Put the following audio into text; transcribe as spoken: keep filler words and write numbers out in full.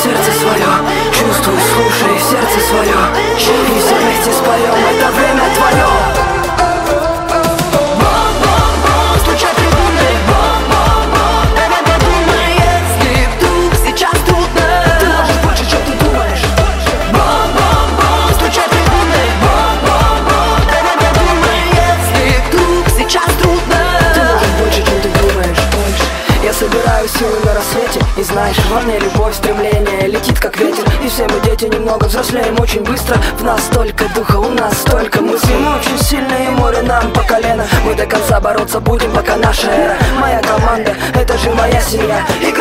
сердце свое, чувствуй, слушай сердце свое, и все вместе споем, это время твое. Собираю силы на рассвете, и знаешь, во мне любовь, стремление летит как ветер. И все мы дети немного взрослеем очень быстро. В нас столько духа, у нас столько мыслей. Мы очень сильные, море нам по колено. Мы до конца бороться будем, пока наша эра. Моя команда, это же моя семья. И